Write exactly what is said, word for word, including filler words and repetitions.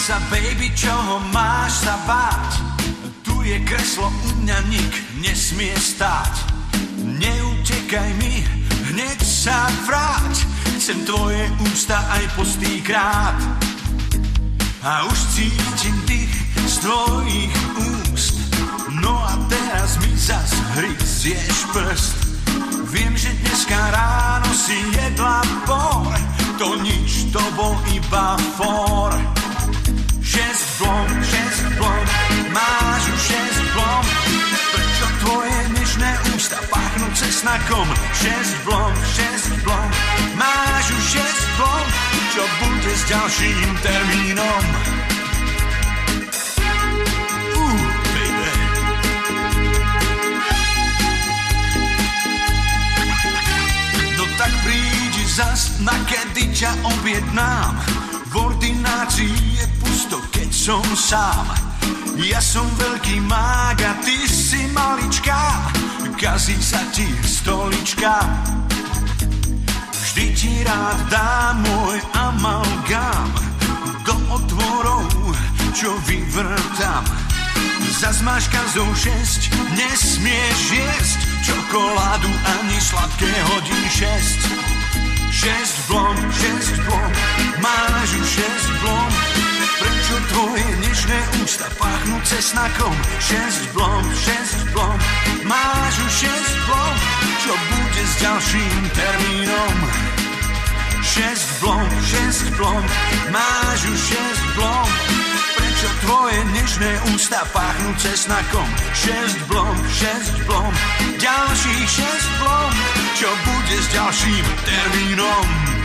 sa, baby, čoho máš sa báť? Tu je kreslo, u mňa nik nesmie stáť. Neutekaj mi, hneď sa vráť. Chcem tvoje ústa aj postýkrát. A už cítim dých z tvojich úst. No a teraz mi zas hryzieš prst. Viem, že dneska ráno si jedla por. To nič, to bol iba for. Šesť blom, šesť blom, máš už šesť blom. Prečo tvoje nežné ústa pachnú cesnakom? Šesť blom, šesť blom, máš už šesť blom. Čo bude s ďalším termínom? Uh, baby. No tak prídi zas, na kedy ťa objednám. V ordinácii je pusto, keď som sám. Ja som veľký mág a ty si maličká. Kazí sa ti stolička. Vždy ti rád dám môj amalgám do otvorov, čo vyvrtám. Zas máš kazou šesť, nesmieš jesť čokoládu ani sladké hodín šesť. Šesť blom, šesť blom, máš už šesť blom. Prečo tvoje nežné ústa pachnú cesnakom? Šesť blom, šesť blom, máš už šesť blom. Čo bude s ďalším termínom? Šesť blom, šesť blom, máš už šesť blom. Prečo tvoje nežné ústa pachnú cesnakom? Šesť blom, šesť blom, ďalších šesť blom. Čo bude s ďalším termínom?